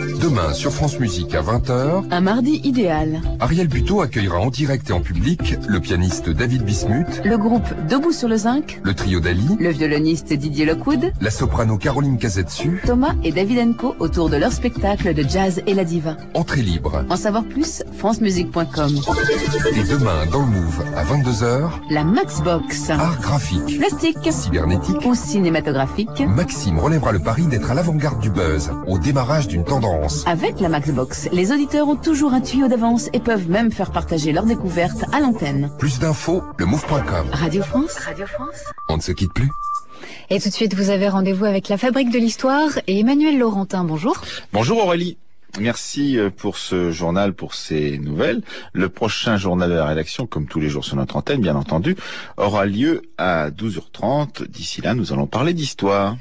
Demain, sur France Musique à 20h, Un mardi idéal. Ariel Buteau accueillera en direct et en public le pianiste David Bismuth, Le groupe Debout sur le zinc, le trio d'Ali, le violoniste Didier Lockwood, la soprano Caroline Casetsu. Thomas et David Enco autour de leur spectacle de jazz et la diva. Entrée libre. En savoir plus, francemusique.com. Et demain, dans le Move, à 22h, La Maxbox. art graphique, Plastique cybernétique. ou cinématographique. Maxime relèvera le pari d'être à l'avant-garde du buzz, au démarrage d'une tendance. Avec la Maxbox, les auditeurs ont toujours un tuyau d'avance et peuvent même faire partager leur découverte à l'antenne. Plus d'infos, lemove.com. Radio France. On ne se quitte plus. Et tout de suite, vous avez rendez-vous avec la Fabrique de l'Histoire et Emmanuel Laurentin. Bonjour. Bonjour Aurélie. Merci pour ce journal, pour ces nouvelles. Le prochain journal de la rédaction, comme tous les jours sur notre antenne, bien entendu, aura lieu à 12h30. D'ici là, nous allons parler d'histoire.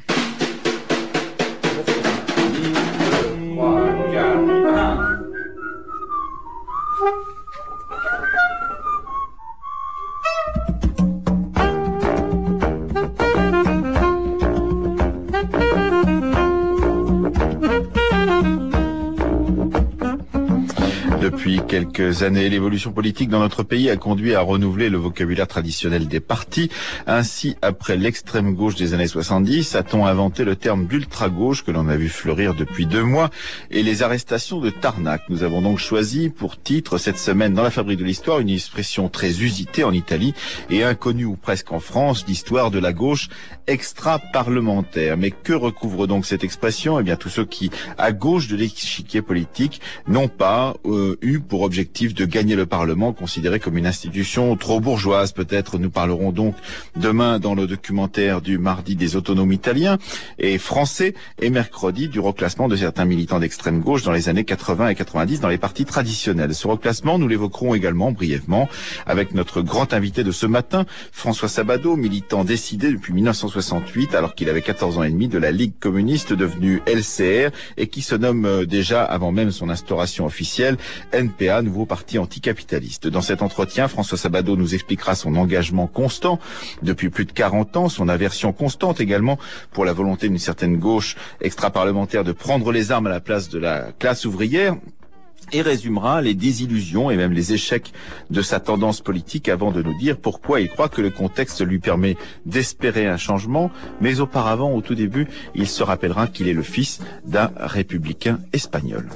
Depuis quelques années, l'évolution politique dans notre pays a conduit à renouveler le vocabulaire traditionnel des partis. Ainsi, après l'extrême gauche des années 70, a-t-on inventé le terme d'ultra-gauche que l'on a vu fleurir depuis 2 mois et les arrestations de Tarnac. Nous avons donc choisi pour titre cette semaine dans la Fabrique de l'Histoire une expression très usitée en Italie et inconnue ou presque en France, l'histoire de la gauche extra-parlementaire. Mais que recouvre donc cette expression? Eh bien, tous ceux qui, à gauche de l'échiquier politique, n'ont pas eu pour objectif de gagner le Parlement, considéré comme une institution trop bourgeoise peut-être. Nous parlerons donc demain dans le documentaire du mardi des autonomes italiens et français et mercredi du reclassement de certains militants d'extrême gauche dans les années 80 et 90 dans les partis traditionnels. Ce reclassement, nous l'évoquerons également brièvement avec notre grand invité de ce matin, François Sabato, militant décidé depuis 1968 alors qu'il avait 14 ans et demi de la Ligue communiste devenue LCR et qui se nomme déjà avant même son instauration officielle NPA, nouveau parti anticapitaliste. Dans cet entretien, François Sabato nous expliquera son engagement constant depuis plus de 40 ans, son aversion constante également pour la volonté d'une certaine gauche extra-parlementaire de prendre les armes à la place de la classe ouvrière, et résumera les désillusions et même les échecs de sa tendance politique avant de nous dire pourquoi il croit que le contexte lui permet d'espérer un changement, mais auparavant, au tout début, il se rappellera qu'il est le fils d'un républicain espagnol.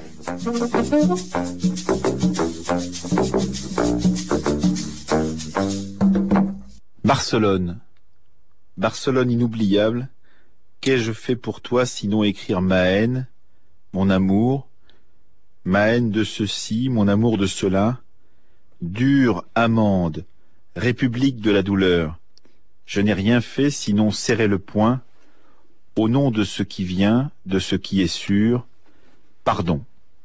Barcelone. Barcelone inoubliable. Qu'ai-je fait pour toi sinon écrire ma haine, mon amour, ma haine de ceci, mon amour de cela, dure amende, république de la douleur. Je n'ai rien fait sinon serrer le poing, au nom de ce qui vient, de ce qui est sûr, pardon.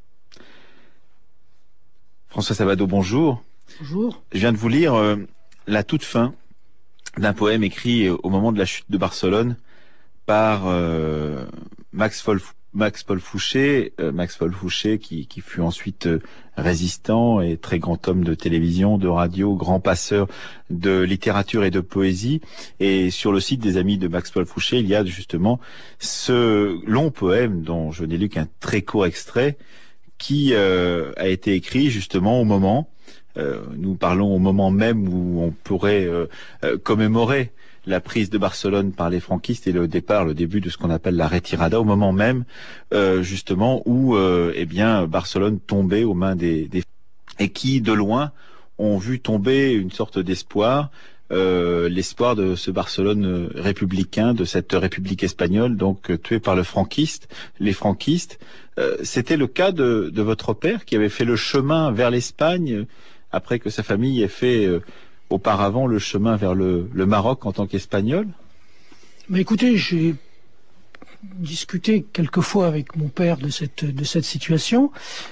François Sabato, bonjour. Bonjour. Je viens de vous lire la toute fin d'un poème écrit au moment de la chute de Barcelone par Max Paul Fouché, qui fut ensuite résistant et très grand homme de télévision, de radio, grand passeur de littérature et de poésie. Et sur le site des amis de Max Paul Fouché, il y a justement ce long poème dont je n'ai lu qu'un très court extrait qui a été écrit justement au moment, nous parlons au moment même où on pourrait commémorer la prise de Barcelone par les franquistes et le début de ce qu'on appelle la retirada, au moment même justement où Barcelone tombait aux mains des et qui de loin ont vu tomber une sorte d'espoir, l'espoir de ce Barcelone républicain, de cette République espagnole, donc tuée par les franquistes. C'était le cas de votre père qui avait fait le chemin vers l'Espagne après que sa famille ait fait auparavant le chemin vers le Maroc en tant qu'Espagnol? Mais écoutez, j'ai discuté quelquefois avec mon père de cette situation.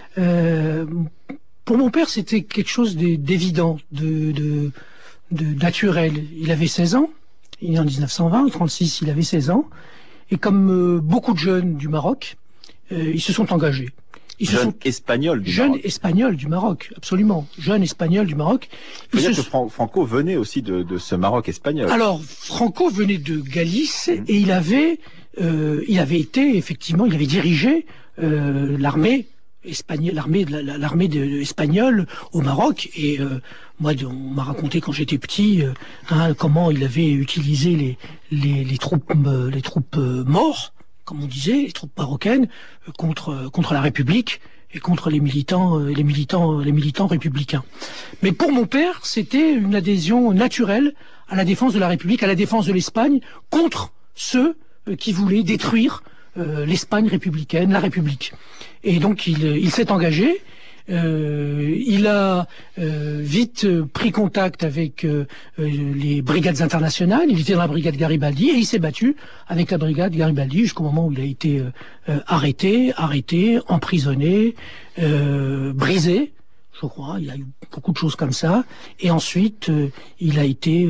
Pour mon père, c'était quelque chose d'évident, de naturel. Il avait 16 ans, il est né en 1920, en 1936, il avait 16 ans, et comme beaucoup de jeunes du Maroc, ils se sont engagés. Jeunes espagnols du Maroc, absolument. Jeunes espagnols du Maroc. Il faut dire que Franco venait aussi de ce Maroc espagnol. Alors, Franco venait de Galice et il avait dirigé l'armée espagnole au Maroc. Et moi, on m'a raconté quand j'étais petit comment il avait utilisé les troupes morts, comme on disait, les troupes marocaines, contre la République et contre les militants républicains. Mais pour mon père, c'était une adhésion naturelle à la défense de la République, à la défense de l'Espagne, contre ceux qui voulaient détruire l'Espagne républicaine, la République. Et donc il s'est engagé. Il a vite pris contact avec les brigades internationales. Il était dans la brigade Garibaldi et il s'est battu avec la brigade Garibaldi jusqu'au moment où il a été arrêté, emprisonné, brisé. Je crois, il y a eu beaucoup de choses comme ça. Et ensuite, il a été,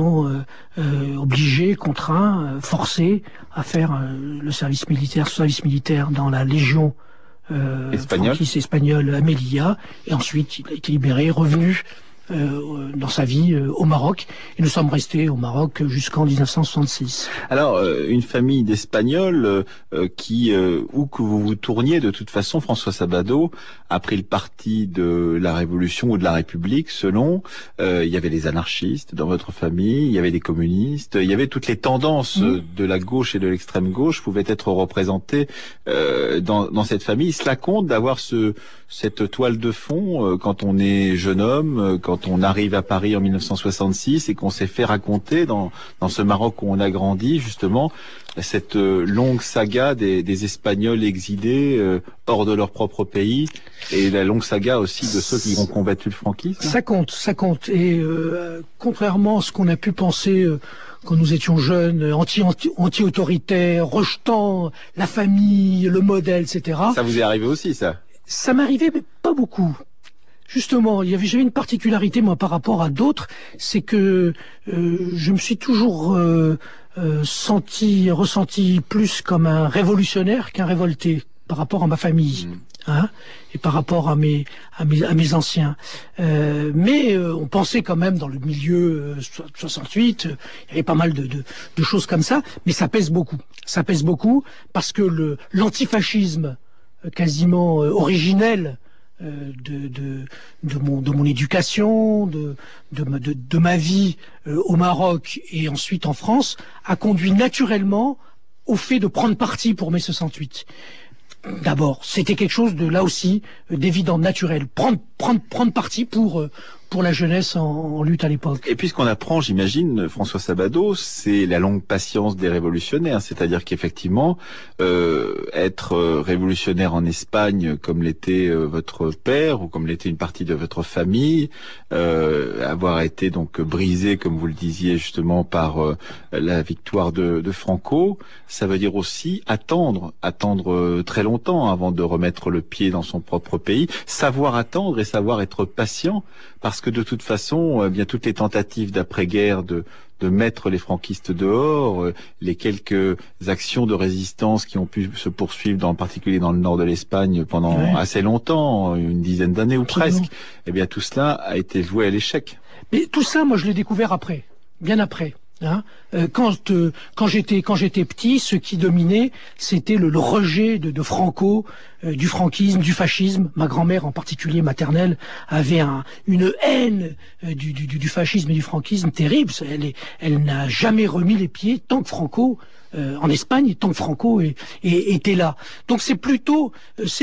obligé, contraint, forcé à faire le service militaire dans la Légion franquiste espagnole Amelia. Et ensuite, il a été libéré, revenu dans sa vie au Maroc. Et nous sommes restés au Maroc jusqu'en 1966. Alors, une famille d'Espagnols qui, où que vous vous tourniez, de toute façon, François Sabato a pris le parti de la Révolution ou de la République, selon. Il y avait les anarchistes dans votre famille, il y avait des communistes, il y avait toutes les tendances de la gauche et de l'extrême gauche pouvaient être représentées dans cette famille. Cela compte d'avoir cette toile de fond quand on est jeune homme, quand on arrive à Paris en 1966 et qu'on s'est fait raconter dans ce Maroc où on a grandi, justement, cette longue saga des Espagnols exilés hors de leur propre pays et la longue saga aussi de ceux qui ont combattu le franquisme. Ça compte. Et contrairement à ce qu'on a pu penser quand nous étions jeunes, anti-autoritaires, rejetant la famille, le modèle, etc. Ça vous est arrivé aussi, ça? Ça m'arrivait, mais pas beaucoup. Justement, j'avais une particularité, moi, par rapport à d'autres, c'est que je me suis toujours ressenti plus comme un révolutionnaire qu'un révolté par rapport à ma famille, et par rapport à mes anciens. Mais on pensait quand même dans le milieu 68, il y avait pas mal de choses comme ça, mais ça pèse beaucoup. Ça pèse beaucoup parce que l'antifascisme quasiment originel de mon éducation, de ma vie au Maroc et ensuite en France, a conduit naturellement au fait de prendre parti pour mai 68. D'abord, c'était quelque chose de, là aussi, d'évident, naturel. Prendre parti pour la jeunesse en lutte à l'époque. Et puis ce qu'on apprend, j'imagine, François Sabato, c'est la longue patience des révolutionnaires. C'est-à-dire qu'effectivement, être révolutionnaire en Espagne, comme l'était votre père, ou comme l'était une partie de votre famille, avoir été donc brisé, comme vous le disiez justement, par la victoire de Franco, ça veut dire aussi attendre très longtemps avant de remettre le pied dans son propre pays, savoir attendre et savoir être patient, parce que de toute façon, bien toutes les tentatives d'après-guerre de mettre les franquistes dehors, les quelques actions de résistance qui ont pu se poursuivre, en particulier dans le nord de l'Espagne pendant assez longtemps, une dizaine d'années ou presque, eh bien tout cela a été voué à l'échec. Mais tout ça, moi je l'ai découvert après, bien après. Quand j'étais petit, ce qui dominait, c'était le rejet de Franco, du franquisme, du fascisme. Ma grand-mère, en particulier maternelle, avait une haine du fascisme et du franquisme terrible. Elle n'a jamais remis les pieds tant que Franco en Espagne, tant que Franco était là. Donc c'est plutôt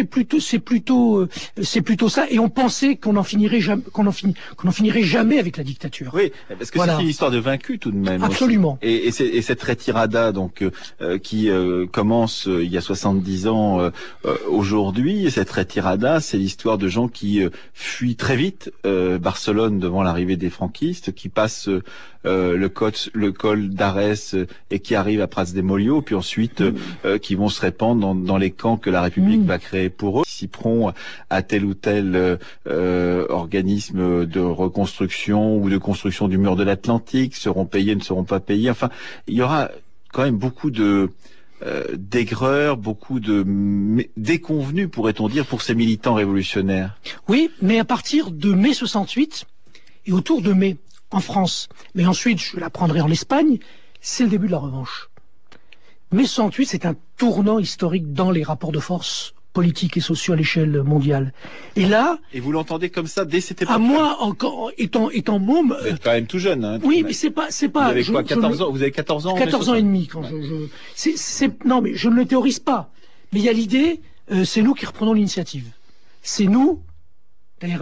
ça. Et on pensait qu'on n'en finirait jamais avec la dictature. Oui, parce que c'est une histoire de vaincu tout de même. Absolument. Et cette retirada donc qui commence il y a 70 ans aujourd'hui, cette retirada, c'est l'histoire de gens qui fuient très vite Barcelone devant l'arrivée des franquistes, qui passent le col d'Arès et qui arrivent à Prats de Mollio, puis ensuite qui vont se répandre dans les camps que la République va créer pour eux, participeront à tel ou tel organisme de reconstruction ou de construction du mur de l'Atlantique, seront payés, ne seront pas payés. Enfin, il y aura quand même beaucoup d'aigreur, beaucoup de déconvenus, pourrait-on dire, pour ces militants révolutionnaires. Oui, mais à partir de mai 68 et autour de mai en France, mais ensuite je l'apprendrai en Espagne, c'est le début de la revanche. Mai 68, c'est un tournant historique dans les rapports de force politiques et sociaux à l'échelle mondiale. Et là... Et vous l'entendez comme ça dès cette époque? À moi, encore, étant môme... Vous êtes quand même tout jeune, hein. Oui, mais c'est pas... Vous avez quoi, 14 ans? Vous avez 14 ans? 14 ans et demi, quand non, mais je ne le théorise pas. Mais il y a l'idée, c'est nous qui reprenons l'initiative. C'est nous, d'ailleurs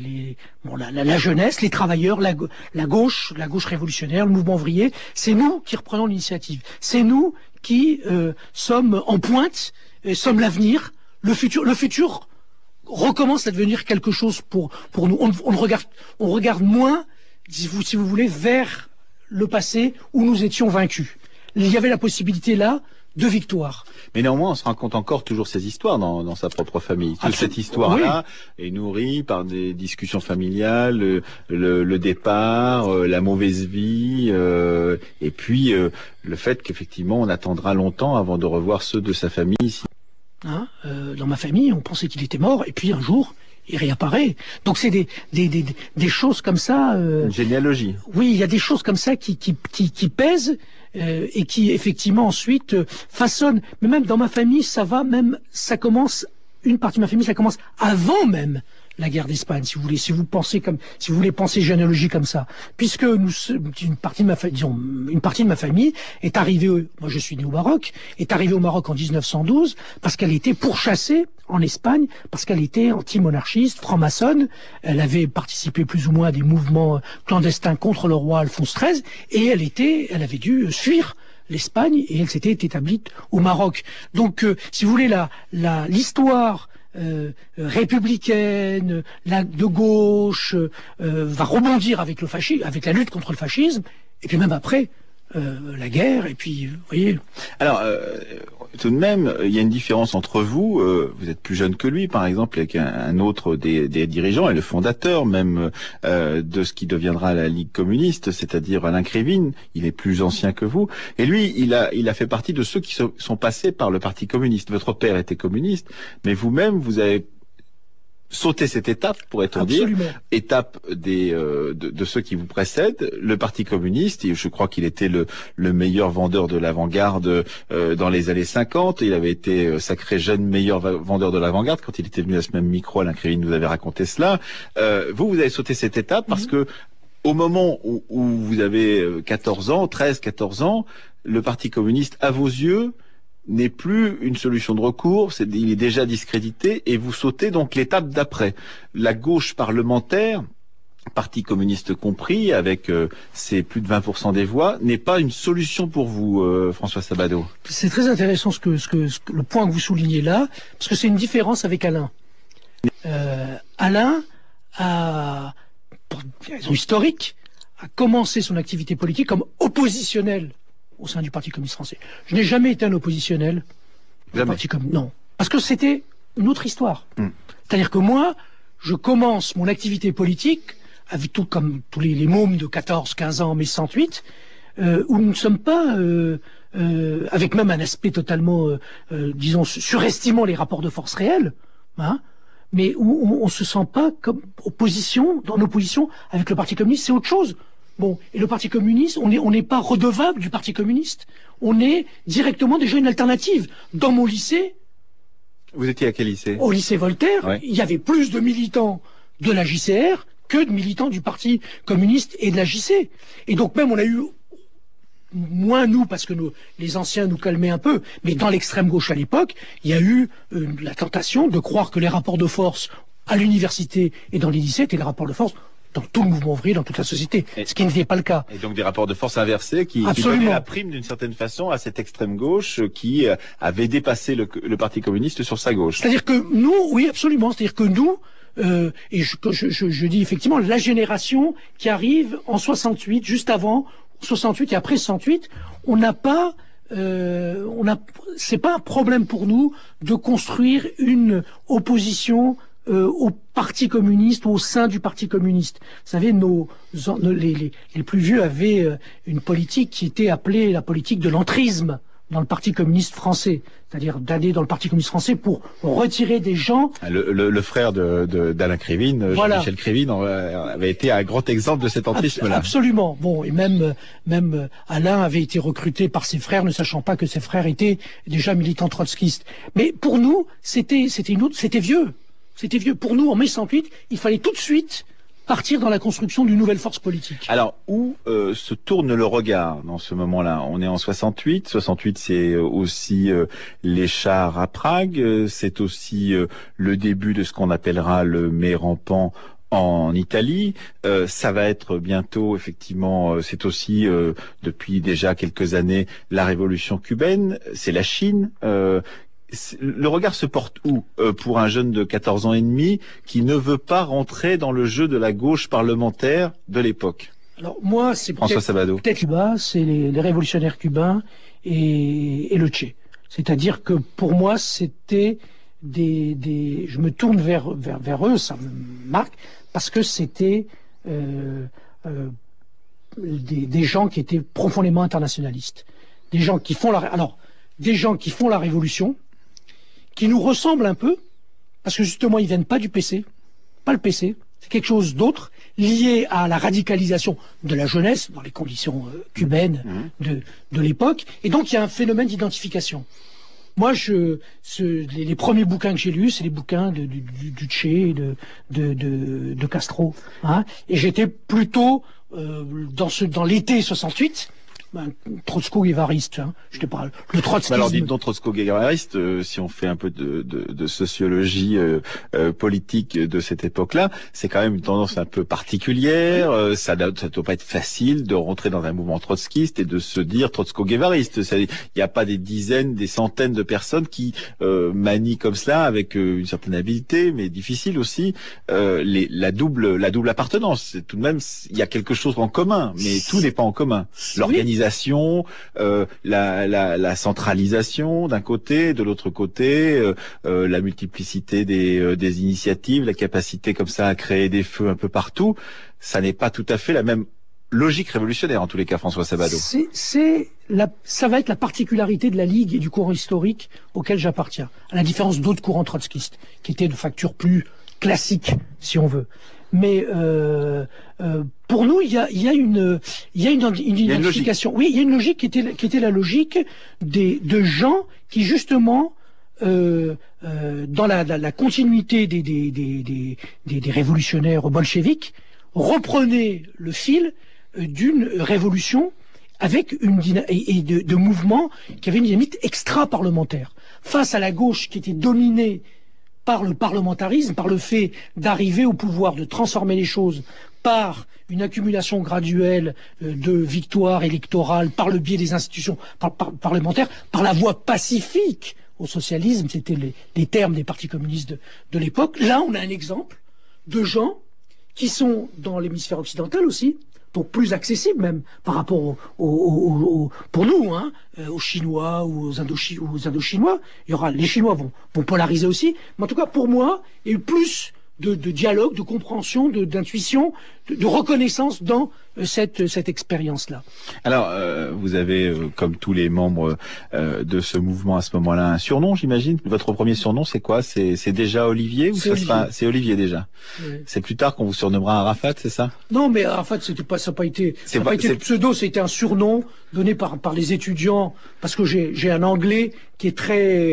la jeunesse, les travailleurs, la gauche révolutionnaire, le mouvement ouvrier, c'est nous qui reprenons l'initiative. C'est nous qui sommes en pointe, sommes l'avenir. Le futur recommence à devenir quelque chose pour nous. On regarde moins, si vous voulez, vers le passé où nous étions vaincus. Il y avait la possibilité là de victoire. Mais néanmoins, on se raconte encore toujours ces histoires dans sa propre famille. Toute cette histoire-là est nourrie par des discussions familiales, le départ, la mauvaise vie, et puis le fait qu'effectivement on attendra longtemps avant de revoir ceux de sa famille ici. Dans ma famille, on pensait qu'il était mort, et puis un jour, il réapparaît. Donc c'est des choses comme ça. Une généalogie. Oui, il y a des choses comme ça qui pèsent et qui effectivement ensuite façonnent. Mais même dans ma famille, ça commence. Une partie de ma famille, ça commence avant même la guerre d'Espagne, si vous voulez, si vous voulez penser généalogie comme ça, puisque une partie de ma famille est arrivée, moi je suis né au Maroc, est arrivée au Maroc en 1912 parce qu'elle était pourchassée en Espagne, parce qu'elle était anti-monarchiste, franc-maçonne, elle avait participé plus ou moins à des mouvements clandestins contre le roi Alphonse XIII, et elle avait dû fuir l'Espagne et elle s'était établie au Maroc. Donc, si vous voulez, l'histoire républicaine, de gauche, va rebondir avec le fascisme, avec la lutte contre le fascisme, et puis même après la guerre, et puis vous voyez. Alors tout de même, il y a une différence entre vous. Vous êtes plus jeune que lui, par exemple, avec un autre des dirigeants et le fondateur même de ce qui deviendra la Ligue communiste, c'est-à-dire Alain Krivine. Il est plus ancien que vous, et lui, il a fait partie de ceux qui sont passés par le Parti communiste. Votre père était communiste, mais vous-même, vous avez sauter cette étape, pourrait-on dire, étape de ceux qui vous précèdent, le Parti communiste. Et je crois qu'il était le meilleur vendeur de l'avant-garde dans les années 50. Il avait été sacré jeune meilleur vendeur de l'avant-garde quand il était venu à ce même micro. Alain Krivine nous avait raconté cela. Vous avez sauté cette étape parce que au moment où vous avez 13-14 ans, le Parti communiste, à vos yeux, n'est plus une solution de recours, il est déjà discrédité, et vous sautez donc l'étape d'après. La gauche parlementaire, Parti communiste compris, avec ses plus de 20% des voix, n'est pas une solution pour vous, François Sabadoh. C'est très intéressant le point que vous soulignez là, parce que c'est une différence avec Alain. Alain pour des raisons historiques, a commencé son activité politique comme oppositionnel au sein du Parti communiste français. Je n'ai jamais été un oppositionnel au Parti communiste. Non. Parce que c'était une autre histoire. C'est-à-dire que moi, je commence mon activité politique, avec comme tous les mômes de 14, 15 ans, mai 68, où nous ne sommes pas, avec même un aspect totalement, disons, surestimant les rapports de force réels, mais où on ne se sent pas comme en opposition avec le Parti communiste, c'est autre chose. Bon, et le Parti communiste, on n'est pas redevable du Parti communiste. On est directement déjà une alternative. Dans mon lycée... Vous étiez à quel lycée? Au lycée Voltaire, il y avait plus de militants de la JCR que de militants du Parti communiste et de la JC. Et donc même on a eu, moins nous, parce que les anciens nous calmaient un peu, mais dans l'extrême gauche à l'époque, il y a eu la tentation de croire que les rapports de force à l'université et dans les lycées étaient les rapports de force dans tout le mouvement ouvrier, dans toute la société, ce qui n'était pas le cas. Et donc des rapports de force inversés qui donnaient la prime d'une certaine façon à cette extrême gauche qui avait dépassé le Parti communiste sur sa gauche. C'est-à-dire que nous, oui, absolument, c'est-à-dire que nous, et je dis effectivement, la génération qui arrive en 68, juste avant 68 et après 68, on n'a pas... c'est pas un problème pour nous de construire une opposition au Parti communiste ou au sein du Parti communiste. Vous savez, les plus vieux avaient une politique qui était appelée la politique de l'entrisme. dans le Parti communiste français, c'est-à-dire d'aller dans le Parti communiste français pour retirer des gens. Le frère d'Alain Krivine, voilà. Jean-Michel Krivine, avait été un grand exemple de cet entrisme-là. Absolument. Bon, et même Alain avait été recruté par ses frères, ne sachant pas que ses frères étaient déjà militants trotskistes. Mais pour nous, c'était vieux. C'était vieux. Pour nous, en mai 68, il fallait tout de suite partir dans la construction d'une nouvelle force politique. Alors, où se tourne le regard dans ce moment-là? On est en 68. 68, c'est aussi les chars à Prague. C'est aussi le début de ce qu'on appellera le mai rampant en Italie. Ça va être bientôt, effectivement, c'est aussi, depuis déjà quelques années, la révolution cubaine. C'est la Chine. Le regard se porte où pour un jeune de 14 ans et demi qui ne veut pas rentrer dans le jeu de la gauche parlementaire de l'époque? Alors moi, c'est peut-être Cuba, c'est les révolutionnaires cubains et le Che. C'est-à-dire que pour moi, c'était je me tourne vers eux, ça me marque, parce que c'était des gens qui étaient profondément internationalistes, des gens qui font la révolution, qui nous ressemblent un peu, parce que justement ils viennent pas du PC, pas le PC, c'est quelque chose d'autre, lié à la radicalisation de la jeunesse, dans les conditions cubaines de l'époque, et donc il y a un phénomène d'identification. Moi, les premiers bouquins que j'ai lus, c'est les bouquins du Che, de Castro, hein, et j'étais plutôt dans l'été 68, trotsko-guévariste, hein. Je te parle. Le trotskisme. Alors dites donc trotsko-guévariste, si on fait un peu de sociologie politique de cette époque-là, c'est quand même une tendance un peu particulière. Oui. Ça doit pas être facile de rentrer dans un mouvement trotskiste et de se dire trotsko-guévariste. Il n'y a pas des dizaines, des centaines de personnes qui manient comme cela avec une certaine habileté, mais difficile aussi, la double appartenance. Tout de même, il y a quelque chose en commun, mais tout n'est pas en commun. L'organisation, la centralisation d'un côté, de l'autre côté, la multiplicité des initiatives, la capacité comme ça à créer des feux un peu partout, ça n'est pas tout à fait la même logique révolutionnaire en tous les cas, François Sabato. Ça va être la particularité de la Ligue et du courant historique auquel j'appartiens, à la différence d'autres courants trotskistes, qui étaient de facture plus classique, si on veut. Mais pour nous, il y a une identification. Oui, il y a une logique qui était la logique de gens qui justement, dans la continuité des révolutionnaires bolcheviques, reprenaient le fil d'une révolution avec de mouvements qui avaient une dynamique extra-parlementaire. Face à la gauche qui était dominée par le parlementarisme, par le fait d'arriver au pouvoir, de transformer les choses par une accumulation graduelle de victoires électorales, par le biais des institutions parlementaires, par la voie pacifique au socialisme, c'était les termes des partis communistes de l'époque. Là, on a un exemple de gens qui sont dans l'hémisphère occidental aussi, donc plus accessibles même par rapport pour nous, hein, aux Chinois ou aux Indochinois. Les Chinois vont polariser aussi, mais en tout cas pour moi, il y a eu plus de dialogue, de compréhension, d'intuition, de reconnaissance dans cette expérience-là. Alors, vous avez, comme tous les membres de ce mouvement à ce moment-là, un surnom, j'imagine. Votre premier surnom, c'est quoi? C'est déjà Olivier ou c'est Olivier déjà? Oui. C'est plus tard qu'on vous surnommera Arafat, c'est ça? Non, mais Arafat, ça n'a pas été pseudo, c'était un surnom donné par les étudiants, parce que j'ai un anglais qui est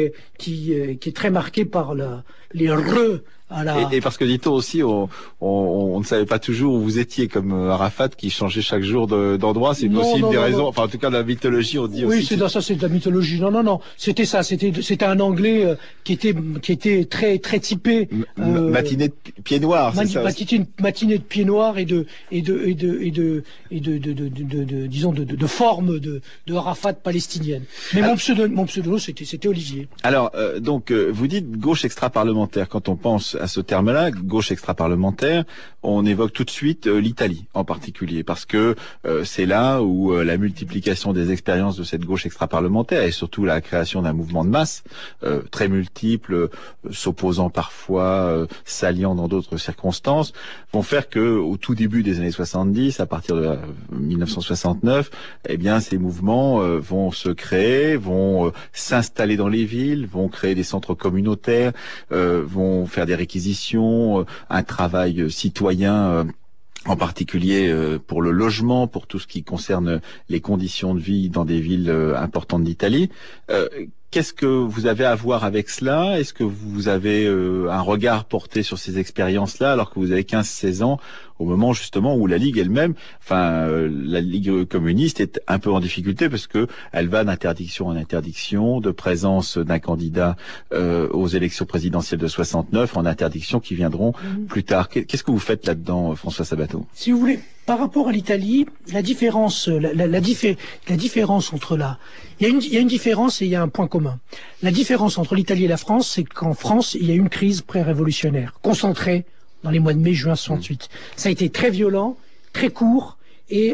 très marqué par les re. Et parce que dit-on aussi, on ne savait pas toujours où vous étiez, comme Arafat qui changeait chaque jour d'endroit. C'est aussi une des raisons. Enfin, en tout cas, la mythologie, on dit aussi. Oui, ça, c'est de la mythologie. Non. C'était ça. C'était un Anglais qui était très typé. Matinée de pieds noirs. Matinée de pieds noirs et de forme de Arafat palestinienne. Mais mon pseudo, c'était Olivier. Alors, donc, vous dites gauche extra-parlementaire. extra-parlementaire, quand on pense à ce terme-là, gauche extra-parlementaire, on évoque tout de suite l'Italie en particulier, parce que c'est là où la multiplication des expériences de cette gauche extra-parlementaire et surtout la création d'un mouvement de masse très multiple, s'opposant parfois, s'alliant dans d'autres circonstances, vont faire que au tout début des années 70, à partir de 1969, eh bien ces mouvements vont se créer, vont s'installer dans les villes, vont créer des centres communautaires, vont faire des réquisitions, un travail citoyen en particulier pour le logement, pour tout ce qui concerne les conditions de vie dans des villes importantes d'Italie. Qu'est-ce que vous avez à voir avec cela? Est-ce que vous avez un regard porté sur ces expériences-là alors que vous avez 15-16 ans, au moment justement où la Ligue elle-même, la Ligue communiste est un peu en difficulté parce que elle va d'interdiction en interdiction, de présence d'un candidat aux élections présidentielles de 69 en interdiction qui viendront plus tard. Qu'est-ce que vous faites là-dedans, François Sabato? Si vous voulez, par rapport à l'Italie, la différence entre il y a une différence et il y a un point commun. La différence entre l'Italie et la France, c'est qu'en France, il y a eu une crise pré-révolutionnaire, concentrée dans les mois de mai, juin 68. Ça a été très violent, très court et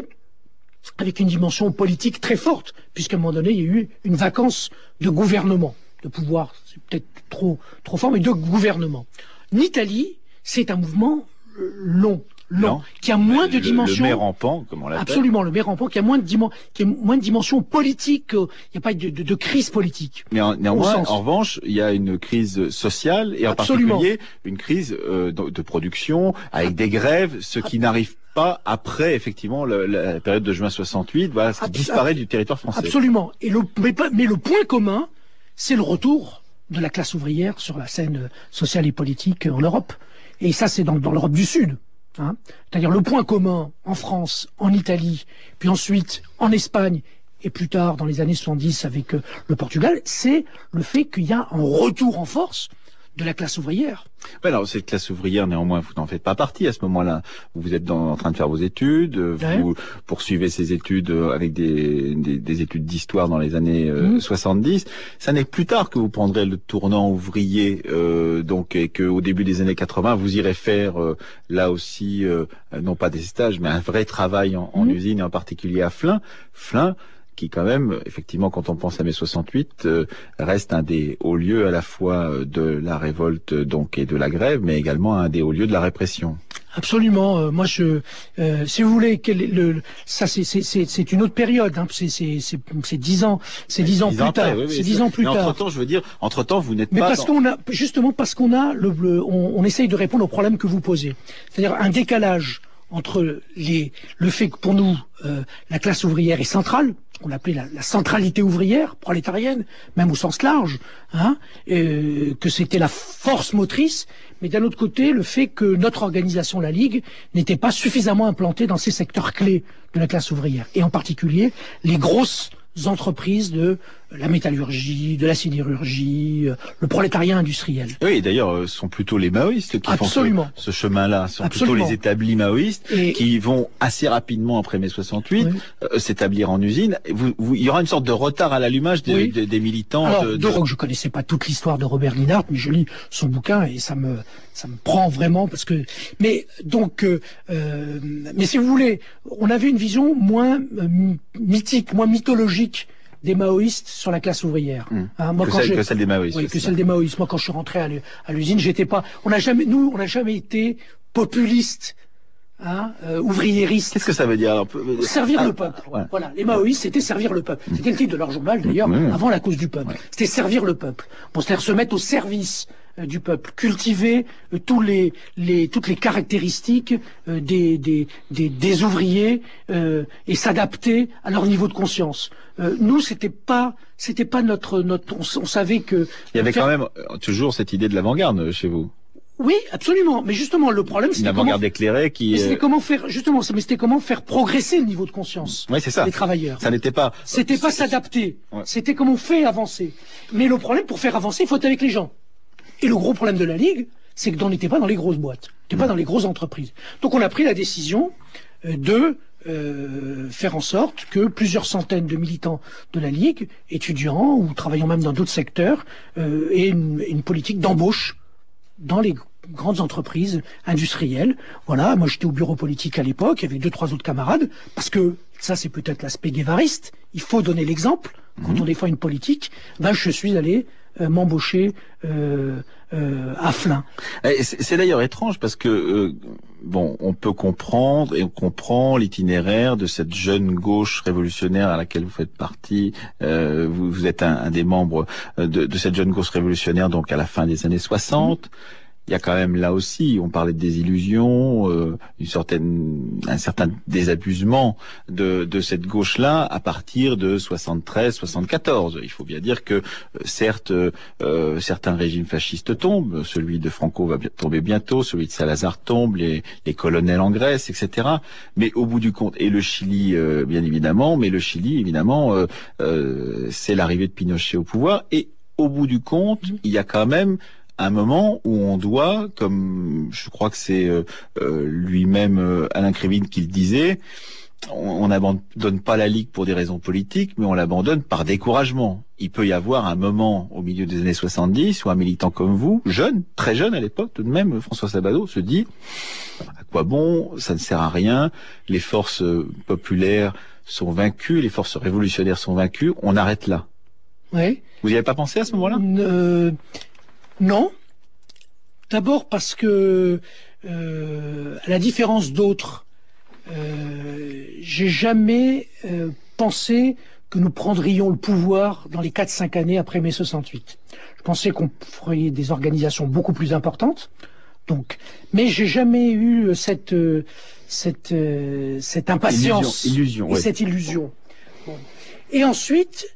avec une dimension politique très forte, puisqu'à un moment donné, il y a eu une vacance de gouvernement, de pouvoir, c'est peut-être trop fort, mais de gouvernement. En Italie, c'est un mouvement long, qui a moins de dimensions. Le mai rampant, comme on l'appelle. Absolument, le mai rampant, qui a moins de dimensions politiques. Il n'y a pas de crise politique. Mais néanmoins, en revanche, il y a une crise sociale et en particulier une crise de production avec des grèves, ce qui n'arrive pas après effectivement la période de juin 68, voilà, ce qui disparaît du territoire français. Absolument. Mais le point commun, c'est le retour de la classe ouvrière sur la scène sociale et politique en Europe. Et ça, c'est dans l'Europe du Sud. C'est-à-dire le point commun en France, en Italie, puis ensuite en Espagne, et plus tard dans les années 70 avec le Portugal, c'est le fait qu'il y a un retour en force de la classe ouvrière. Ouais, alors cette classe ouvrière, néanmoins, vous n'en faites pas partie à ce moment-là. Vous êtes en train de faire vos études, vous poursuivez ces études avec des études d'histoire dans les années 70. Ça n'est que plus tard que vous prendrez le tournant ouvrier, donc, et qu'au début des années 80, vous irez faire là aussi, non pas des stages, mais un vrai travail en usine, et en particulier à Flins. Flins, qui quand même, effectivement, quand on pense à mai 68, reste un des hauts lieux à la fois de la révolte donc et de la grève, mais également un des hauts lieux de la répression. Absolument. Moi, si vous voulez, ça c'est une autre période. C'est 10 ans. C'est 10 ans plus tard. C'est 10 ans plus tard. Entre-temps, je veux dire, entre-temps, vous n'êtes pas. Mais parce qu'on a on essaye de répondre aux problèmes que vous posez. C'est-à-dire un décalage entre le fait que pour nous la classe ouvrière est centrale, qu'on appelait la centralité ouvrière prolétarienne, même au sens large, que c'était la force motrice, mais d'un autre côté le fait que notre organisation, la Ligue, n'était pas suffisamment implantée dans ces secteurs clés de la classe ouvrière, et en particulier les grosses entreprises de la métallurgie, de la sidérurgie, le prolétariat industriel. Oui, d'ailleurs, ce sont plutôt les maoïstes qui font ce chemin-là. Ce sont plutôt les établis maoïstes qui vont assez rapidement après mai 68 s'établir en usine. Il y aura une sorte de retard à l'allumage des militants. Alors, je connaissais pas toute l'histoire de Robert Linhart, mais je lis son bouquin et ça me prend vraiment parce que. Mais si vous voulez, on avait une vision moins mythique, moins mythologique des maoïstes sur la classe ouvrière. Que celle des maoïstes. Oui, que celle des maoïstes. Moi, quand je suis rentré à l'usine, on n'a jamais été populiste, ouvriériste. Qu'est-ce que ça veut dire alors? Servir le peuple. Voilà. Les maoïstes, c'était servir le peuple. C'était le titre de leur journal, d'ailleurs, avant la cause du peuple. C'était servir le peuple. C'est-à-dire se mettre au service du peuple, cultiver toutes les caractéristiques des ouvriers et s'adapter à leur niveau de conscience. Nous, c'était pas notre. On savait que. Il y avait quand même toujours cette idée de l'avant-garde chez vous. Oui, absolument. Mais justement, le problème, c'était l'avant-garde éclairée qui. C'était comment faire progresser le niveau de conscience des travailleurs. Ça n'était pas. C'était pas s'adapter. Ouais. C'était comment on fait avancer. Mais le problème, pour faire avancer, il faut être avec les gens. Et le gros problème de la Ligue, c'est que on n'était pas dans les grosses boîtes, on n'était pas dans les grosses entreprises. Donc on a pris la décision de faire en sorte que plusieurs centaines de militants de la Ligue, étudiants ou travaillant même dans d'autres secteurs, aient une politique d'embauche dans les grandes entreprises industrielles. Voilà, moi j'étais au bureau politique à l'époque, avec 2-3 autres camarades, parce que ça c'est peut-être l'aspect guévariste, il faut donner l'exemple quand on défend une politique. Ben, je suis allé m'embaucher à Flins. C'est d'ailleurs étrange parce que bon, on peut comprendre et on comprend l'itinéraire de cette jeune gauche révolutionnaire à laquelle vous faites partie. Vous êtes un des membres de cette jeune gauche révolutionnaire, donc à la fin des années 60. Il y a quand même là aussi, on parlait de désillusion, un certain désabusement de cette gauche-là à partir de 73-74. Il faut bien dire que certes, certains régimes fascistes tombent, celui de Franco va tomber bientôt, celui de Salazar tombe, les colonels en Grèce, etc. Mais au bout du compte, et le Chili, bien évidemment, mais le Chili, évidemment, c'est l'arrivée de Pinochet au pouvoir. Et au bout du compte, il y a quand même un moment où on doit, comme je crois que c'est lui-même Alain Krivine qui le disait, on n'abandonne pas la Ligue pour des raisons politiques, mais on l'abandonne par découragement. Il peut y avoir un moment au milieu des années 70 où un militant comme vous, jeune, très jeune à l'époque, tout de même, François Sabato, se dit à quoi bon, ça ne sert à rien, les forces populaires sont vaincues, les forces révolutionnaires sont vaincues, on arrête là. Oui. Vous n'y avez pas pensé à ce moment-là ? Non. D'abord parce que, à la différence d'autres, j'ai jamais pensé que nous prendrions le pouvoir dans les 4-5 années après mai 68. Je pensais qu'on ferait des organisations beaucoup plus importantes. Donc, mais j'ai jamais eu cette impatience, illusion, et cette illusion. Bon. Et ensuite,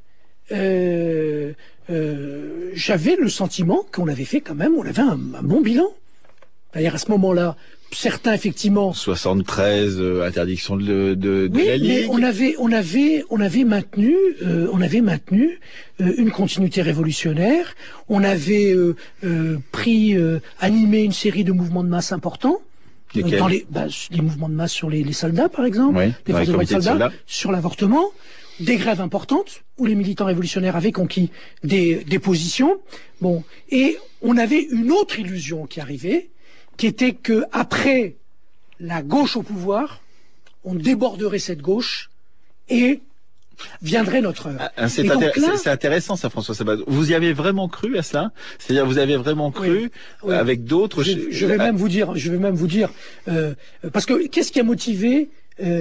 j'avais le sentiment qu'on avait fait quand même, on avait un bon bilan. D'ailleurs, à ce moment-là, certains effectivement. 73, interdiction de oui, la Ligue. Mais on avait maintenu une continuité révolutionnaire. On avait animé une série de mouvements de masse importants. Dans les mouvements de masse sur les soldats, par exemple, oui, les forces de soldats, sur l'avortement. Des grèves importantes où les militants révolutionnaires avaient conquis des positions. Bon, et on avait une autre illusion qui arrivait, qui était que après la gauche au pouvoir, on déborderait cette gauche et viendrait notre heure. C'est intéressant ça, François Sabato. Vous y avez vraiment cru à cela ? C'est-à-dire, vous avez vraiment cru avec d'autres. Je vais même vous dire, parce que qu'est-ce qui a motivé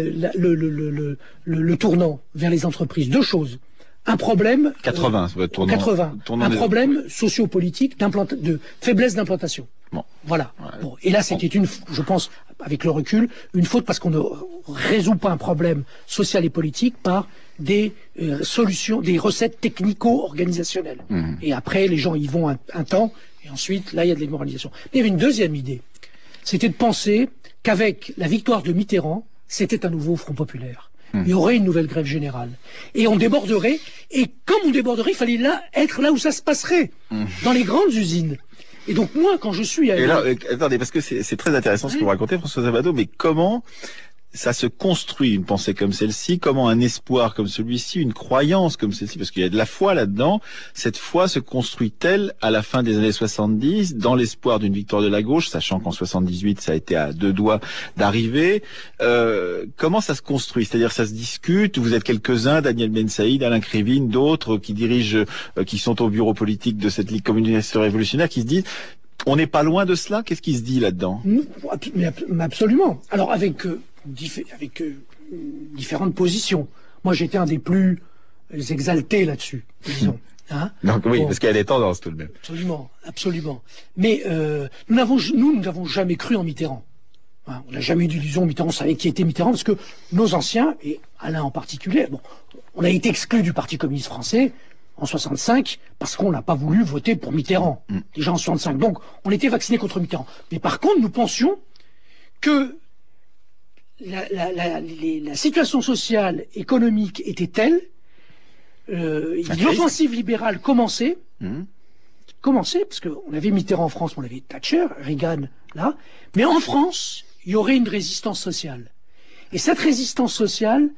le tournant vers les entreprises? Deux choses. Un problème... 80, un problème sociopolitique de faiblesse d'implantation. Bon. Voilà. Ouais. Bon. Et là, c'était je pense, avec le recul, une faute parce qu'on ne résout pas un problème social et politique par des solutions, des recettes technico-organisationnelles. Et après, les gens y vont un temps, et ensuite, là, il y a de l'imoralisation. Mais il y avait une deuxième idée. C'était de penser qu'avec la victoire de Mitterrand, c'était un nouveau Front populaire. Il y aurait une nouvelle grève générale. Et on déborderait. Et comme on déborderait, il fallait être là où ça se passerait. Dans les grandes usines. Et donc moi, quand je suis... Et là, attendez, parce que c'est très intéressant ce que vous racontez, François Sabato, mais comment ça se construit une pensée comme celle-ci, comment un espoir comme celui-ci, une croyance comme celle-ci, parce qu'il y a de la foi là-dedans, cette foi se construit-elle à la fin des années 70, dans l'espoir d'une victoire de la gauche, sachant qu'en 78, ça a été à 2 doigts d'arriver. Comment ça se construit? C'est-à-dire, ça se discute, vous êtes quelques-uns, Daniel Ben Saïd, Alain Krivine, d'autres qui dirigent, qui sont au bureau politique de cette Ligue communiste révolutionnaire, qui se disent, on n'est pas loin de cela? Qu'est-ce qui se dit là-dedans? Mais absolument. Alors, avec différentes positions. Moi, j'étais un des plus exaltés là-dessus, disons. Hein? Donc oui, parce qu'il y a des tendances tout de même. Absolument, absolument. Mais nous n'avons jamais cru en Mitterrand. Hein, on n'a jamais eu d'illusion. Mitterrand, on savait qui était Mitterrand, parce que nos anciens, et Alain en particulier, on a été exclus du Parti communiste français en 65 parce qu'on n'a pas voulu voter pour Mitterrand, déjà en 65. Donc, on était vaccinés contre Mitterrand. Mais par contre, nous pensions que la situation sociale, économique était telle, l'offensive libérale commençait, parce qu'on avait Mitterrand en France, on avait Thatcher, Reagan là, mais en France, il y aurait une résistance sociale. Et cette résistance sociale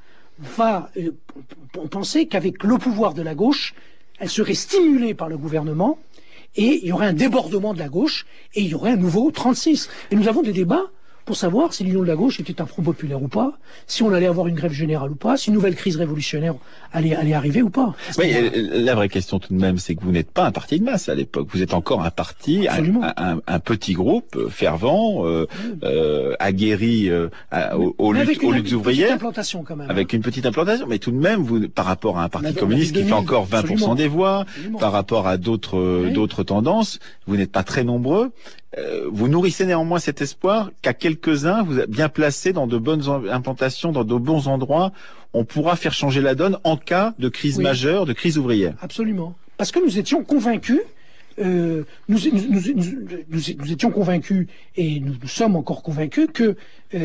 on pensait qu'avec le pouvoir de la gauche, elle serait stimulée par le gouvernement, et il y aurait un débordement de la gauche, et il y aurait un nouveau 36. Et nous avons des débats pour savoir si l'union de la gauche était un front populaire ou pas, si on allait avoir une grève générale ou pas, si une nouvelle crise révolutionnaire allait arriver ou pas. Oui, la vraie question tout de même, c'est que vous n'êtes pas un parti de masse à l'époque. Vous êtes encore un parti, un petit groupe fervent, aguerri aux luttes ouvrières, avec une petite implantation. Mais tout de même, vous, par rapport à un parti communiste qui fait encore 20% des voix, par rapport à d'autres tendances, vous n'êtes pas très nombreux. Vous nourrissez néanmoins cet espoir qu'à quelques-uns, vous êtes bien placés dans de bonnes implantations, dans de bons endroits, on pourra faire changer la donne en cas de crise majeure, de crise ouvrière. Absolument. Parce que nous étions convaincus, nous étions convaincus, et nous sommes encore convaincus que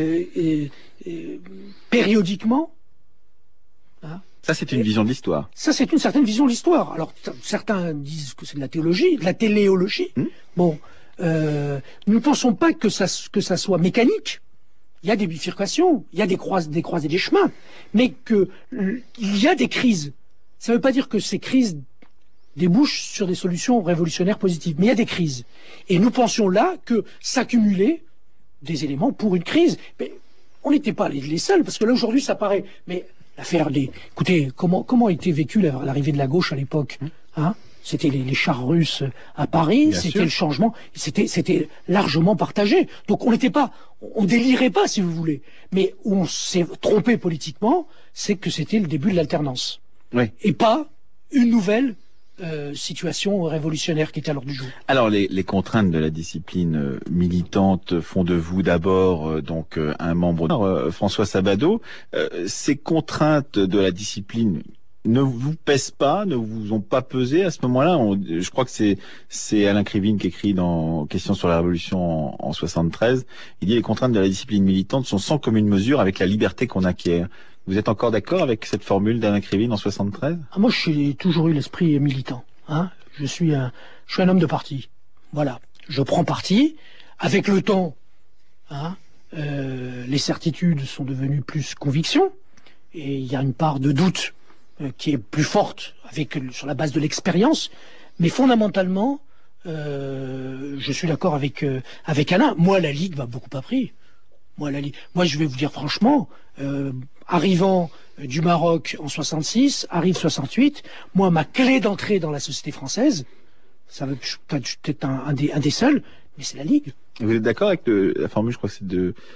périodiquement... Hein, ça, c'est une vision de l'histoire. Ça, c'est une certaine vision de l'histoire. Alors, certains disent que c'est de la théologie, de la téléologie. Bon... nous ne pensons pas que ça soit mécanique. Il y a des bifurcations, il y a des croisées des chemins, mais il y a des crises. Ça ne veut pas dire que ces crises débouchent sur des solutions révolutionnaires positives, mais il y a des crises. Et nous pensions là que s'accumulaient des éléments pour une crise. Mais on n'était pas les seuls, parce que là aujourd'hui ça paraît. Mais l'affaire des. Écoutez, comment a été vécue l'arrivée de la gauche à l'époque, hein? C'était les chars russes à Paris, c'était le changement, c'était largement partagé. Donc on délirait pas si vous voulez. Mais où on s'est trompé politiquement, c'est que c'était le début de l'alternance. Oui. Et pas une nouvelle situation révolutionnaire qui était à l'ordre du jour. Alors les contraintes de la discipline militante font de vous d'abord donc un membre François Sabadoh. Ces contraintes de la discipline ne vous pèsent pas, ne vous ont pas pesé à ce moment-là. Je crois que c'est Alain Krivine qui écrit dans Questions sur la Révolution en 73. Il dit les contraintes de la discipline militante sont sans commune mesure avec la liberté qu'on acquiert. Vous êtes encore d'accord avec cette formule d'Alain Krivine en 73 ? Moi, j'ai toujours eu l'esprit militant. Hein. Je suis un homme de parti. Voilà. Je prends parti. Avec le temps, hein, les certitudes sont devenues plus convictions. Et il y a une part de doute qui est plus forte sur la base de l'expérience, mais fondamentalement, je suis d'accord avec Alain. Moi, la Ligue m'a beaucoup appris. Moi, je vais vous dire franchement, arrivant du Maroc en 66, arrive 68, moi, ma clé d'entrée dans la société française, ça va peut-être un des seuls, mais c'est la Ligue. Vous êtes d'accord avec la formule, je crois que c'est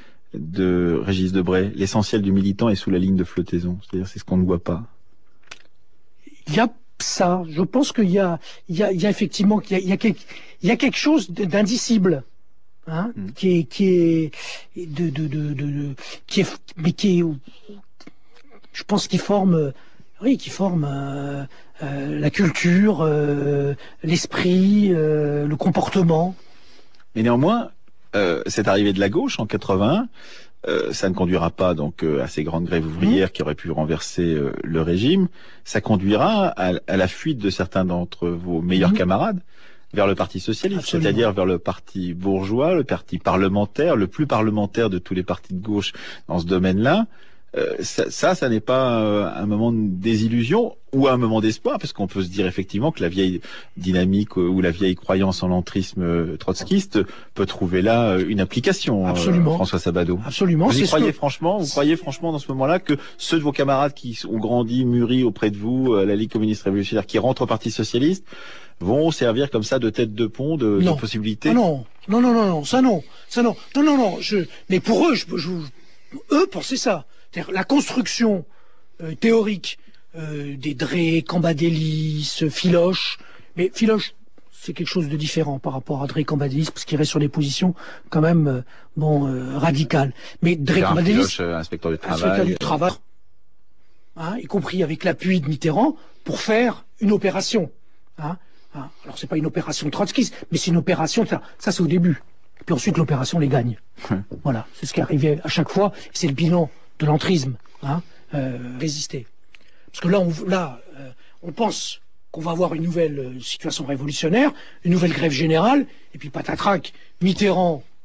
de Régis Debray, l'essentiel du militant est sous la ligne de flottaison, c'est-à-dire c'est ce qu'on ne voit pas. Il y a ça. Je pense qu'il y a effectivement il y a quelque chose d'indicible, hein, qui est, je pense qu'il forme, la culture, l'esprit, le comportement. Mais néanmoins, cette arrivée de la gauche en 81. Ça ne conduira pas donc à ces grandes grèves ouvrières qui auraient pu renverser le régime. Ça conduira à la fuite de certains d'entre vos meilleurs camarades vers le Parti socialiste, c'est-à-dire vers le parti bourgeois, le parti parlementaire, le plus parlementaire de tous les partis de gauche dans ce domaine-là. Ça n'est pas un moment de désillusion ou un moment d'espoir, parce qu'on peut se dire effectivement que la vieille dynamique ou la vieille croyance en l'entrisme trotskiste peut trouver là une application. Absolument. François Sabadoh. Absolument. Vous croyez franchement dans ce moment-là que ceux de vos camarades qui ont grandi, mûri auprès de vous, la Ligue communiste révolutionnaire, qui rentrent au Parti socialiste, vont servir comme ça de tête de pont, de possibilités? Non, ça non. Mais pour eux, eux pensaient ça. C'est-à-dire la construction théorique des Drey, Cambadélis, Philoche. Mais Philoche, c'est quelque chose de différent par rapport à Drey, Cambadélis, parce qu'il reste sur des positions quand même radicales. Mais Drey, Cambadélis, Philoche, inspecteur du travail, hein, y compris avec l'appui de Mitterrand, pour faire une opération. Hein. Alors c'est pas une opération trotskiste, mais c'est une opération. Ça c'est au début. Puis ensuite l'opération les gagne. Voilà, c'est ce qui arrivait à chaque fois. C'est le bilan de l'entrisme, hein, résister. Parce que là, on pense qu'on va avoir une nouvelle situation révolutionnaire, une nouvelle grève générale, et puis patatrac, Mitterrand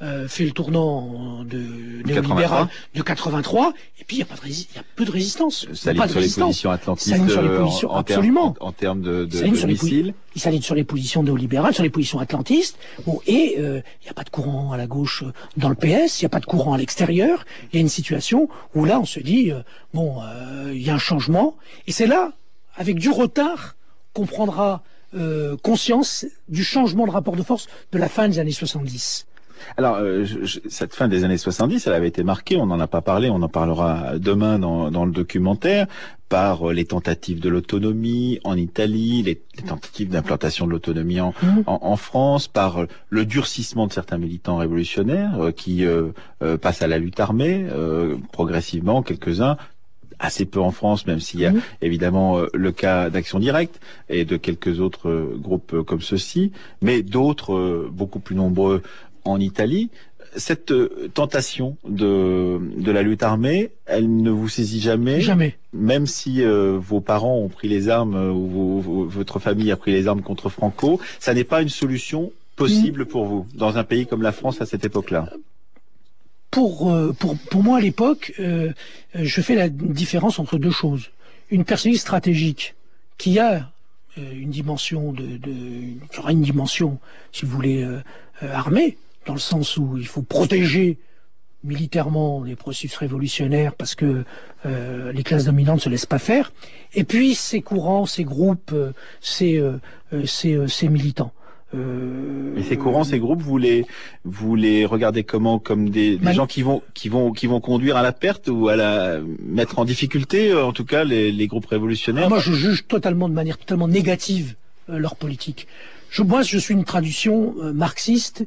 fait le tournant néolibéral de 83, et puis il y a peu de résistance. S'aligne sur les positions atlantistes absolument. En termes de missiles. Il s'aligne sur les positions néolibérales, sur les positions atlantistes. Bon, et il n'y a pas de courant à la gauche dans le PS, il n'y a pas de courant à l'extérieur. Il y a une situation où là, on se dit, il y a un changement. Et c'est là, avec du retard, qu'on prendra conscience du changement de rapport de force de la fin des années 70. Alors, cette fin des années 70, elle avait été marquée, on n'en a pas parlé, on en parlera demain dans le documentaire, par les tentatives de l'autonomie en Italie, les tentatives d'implantation de l'autonomie en France, par le durcissement de certains militants révolutionnaires qui passent à la lutte armée, progressivement, quelques-uns, assez peu en France, même s'il y a évidemment le cas d'Action Directe et de quelques autres groupes comme ceux-ci, mais d'autres beaucoup plus nombreux en Italie. Cette tentation de la lutte armée, elle ne vous saisit jamais? Jamais. Même si vos parents ont pris les armes ou votre famille a pris les armes contre Franco, ça n'est pas une solution possible pour vous, dans un pays comme la France à cette époque-là? Pour moi, à l'époque, je fais la différence entre deux choses. Une perspective stratégique qui a une dimension qui aura une dimension, si vous voulez, armée, dans le sens où il faut protéger militairement les processus révolutionnaires parce que les classes dominantes ne se laissent pas faire. Et puis ces courants, ces groupes, ces militants. Et ces courants, ces groupes, vous les regardez comment? Comme des gens qui vont conduire à la perte ou à la mettre en difficulté, en tout cas les groupes révolutionnaires? Moi, je juge de manière totalement négative leur politique. Moi, je suis une tradition marxiste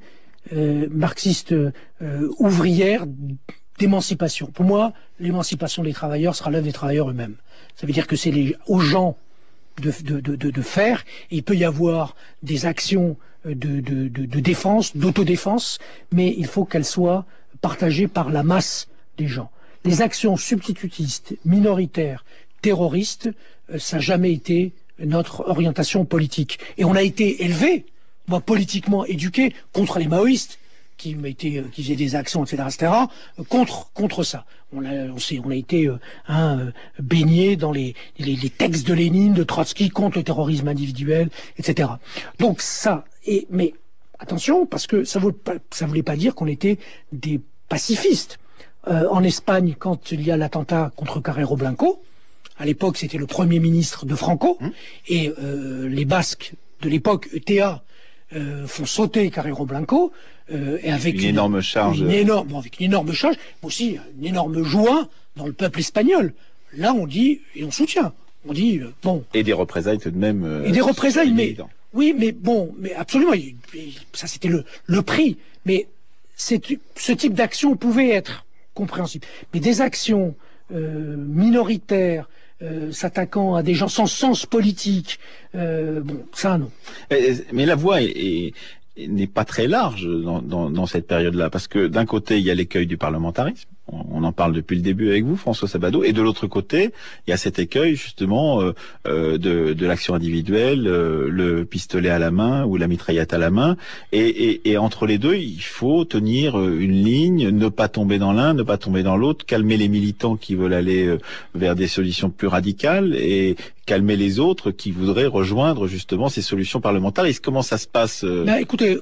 ouvrière d'émancipation. Pour moi, l'émancipation des travailleurs sera l'œuvre des travailleurs eux-mêmes. Ça veut dire que c'est aux gens de faire, et il peut y avoir des actions de défense, d'autodéfense, mais il faut qu'elles soient partagées par la masse des gens. Les actions substitutistes, minoritaires, terroristes, ça n'a jamais été notre orientation politique. Et on a été élevé, moi politiquement éduqué, contre les maoïstes, qui faisaient des actions, etc., contre ça. On a été baigné dans les textes de Lénine, de Trotsky, contre le terrorisme individuel, etc. Donc ça, mais attention, parce que ça voulait pas dire qu'on était des pacifistes. En Espagne, quand il y a l'attentat contre Carrero Blanco, à l'époque c'était le Premier ministre de Franco, et les Basques de l'époque, ETA, font sauter Carrero Blanco, et avec une énorme charge. Avec une énorme charge, mais aussi une énorme joie dans le peuple espagnol. Là, on dit, et on soutient, on dit, bon. Et des représailles tout de même. Et des représailles, mais, oui, mais bon, mais absolument, ça c'était le prix. Mais ce type d'action pouvait être compréhensible. Mais des actions minoritaires, s'attaquant à des gens sans sens politique, bon, ça non. Mais la voie n'est pas très large dans cette période-là, parce que d'un côté, il y a l'écueil du parlementarisme. On en parle depuis le début avec vous, François Sabadoux, et de l'autre côté, il y a cet écueil justement de l'action individuelle, le pistolet à la main ou la mitraillette à la main, et entre les deux, il faut tenir une ligne, ne pas tomber dans l'un, ne pas tomber dans l'autre, calmer les militants qui veulent aller vers des solutions plus radicales et calmer les autres qui voudraient rejoindre justement ces solutions parlementaristes. Comment ça se passe Écoutez,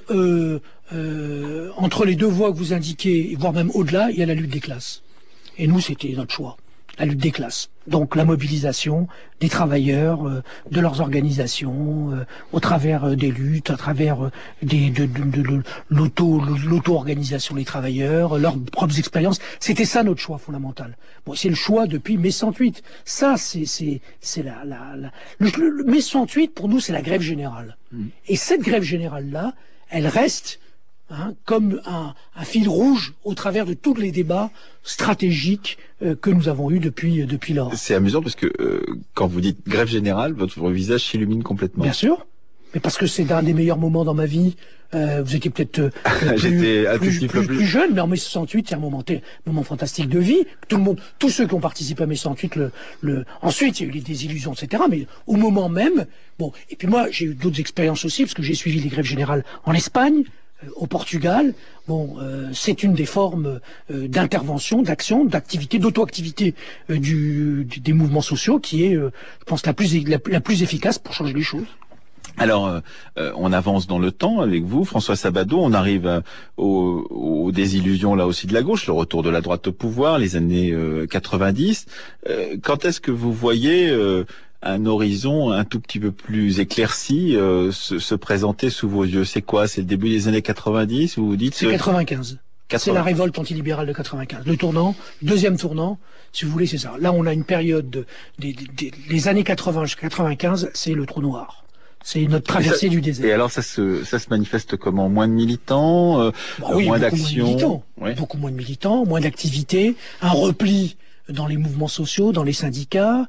entre les deux voies que vous indiquez, voire même au-delà, il y a la lutte des classes. Et nous, c'était notre choix, la lutte des classes. Donc la mobilisation des travailleurs, de leurs organisations, au travers des luttes, à travers de l'auto-organisation des travailleurs, leurs propres expériences. C'était ça notre choix fondamental. Bon, c'est le choix depuis mai 68. Ça, c'est le mai 68 pour nous, c'est la grève générale. Et cette grève générale-là, elle reste comme un fil rouge au travers de tous les débats stratégiques que nous avons eus depuis lors. C'est amusant parce que quand vous dites grève générale, votre visage s'illumine complètement. Bien sûr, mais parce que c'est un des meilleurs moments dans ma vie. Vous étiez peut-être plus jeune, mais en mai 68, c'est un moment fantastique de vie. Tous ceux qui ont participé à mai 68, ensuite il y a eu les désillusions, etc. Mais au moment même, bon. Et puis moi, j'ai eu d'autres expériences aussi, parce que j'ai suivi les grèves générales en Espagne, au Portugal, c'est une des formes d'intervention, d'action, d'activité, d'auto-activité des mouvements sociaux qui est, je pense, la plus efficace pour changer les choses. Alors, on avance dans le temps avec vous, François Sabadoux. On arrive aux désillusions là aussi de la gauche, le retour de la droite au pouvoir, les années 90. Quand est-ce que vous voyez un horizon un tout petit peu plus éclairci se présenter sous vos yeux? C'est quoi? C'est le début des années 90 ou vous dites? C'est 95. C'est la révolte antilibérale de 95. Le deuxième tournant, si vous voulez, c'est ça. Là, on a une période des années 80 jusqu'à 95, c'est le trou noir. C'est notre traversée du désert. Et alors ça se manifeste comment? Moins de militants, moins d'action, beaucoup moins de militants, moins d'activité, un repli dans les mouvements sociaux, dans les syndicats,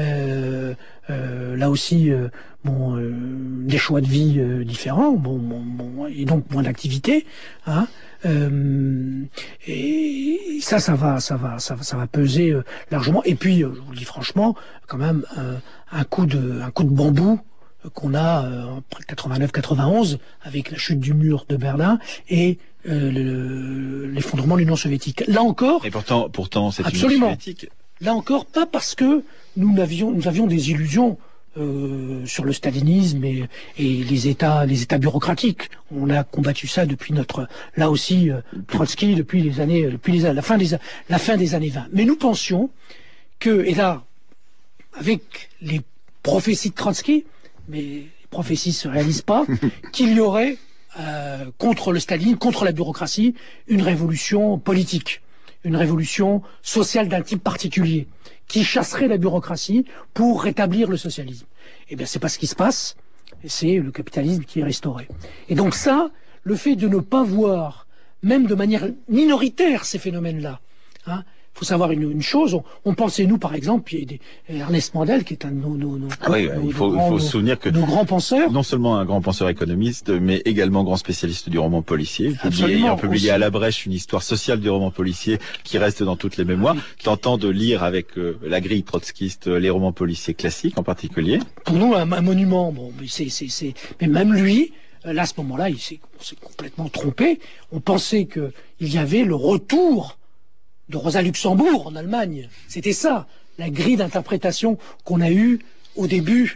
là aussi, des choix de vie différents, et donc moins d'activité, hein. Et ça va peser largement. Et puis, je vous le dis franchement, quand même un coup de bambou qu'on a après 89-91 avec la chute du mur de Berlin et l'effondrement de l'Union soviétique. Là encore. Et pourtant, c'est une Union soviétique. Là encore, pas parce que nous avions des illusions sur le stalinisme et les États bureaucratiques. On a combattu ça depuis là aussi, Trotsky depuis la fin des années 20. Mais nous pensions que, et là, avec les prophéties de Trotsky, mais les prophéties se réalisent pas, qu'il y aurait contre le Staline, contre la bureaucratie, une révolution politique, une révolution sociale d'un type particulier, qui chasserait la bureaucratie pour rétablir le socialisme. Eh bien, c'est pas ce qui se passe, c'est le capitalisme qui est restauré. Et donc ça, le fait de ne pas voir, même de manière minoritaire, ces phénomènes-là, hein. Faut savoir une chose, on pensait, nous, par exemple, il y a Ernest Mandel, qui est un de il faut se souvenir que nos grands penseurs. Non seulement un grand penseur économiste, mais également grand spécialiste du roman policier. On publie à la brèche une histoire sociale du roman policier qui reste dans toutes les mémoires, tentant de lire avec la grille trotskiste les romans policiers classiques en particulier. Pour nous, un monument, mais même lui, là, à ce moment-là, on s'est complètement trompé. On pensait qu'il y avait le retour de Rosa Luxembourg en Allemagne. C'était ça, la grille d'interprétation qu'on a eue au début.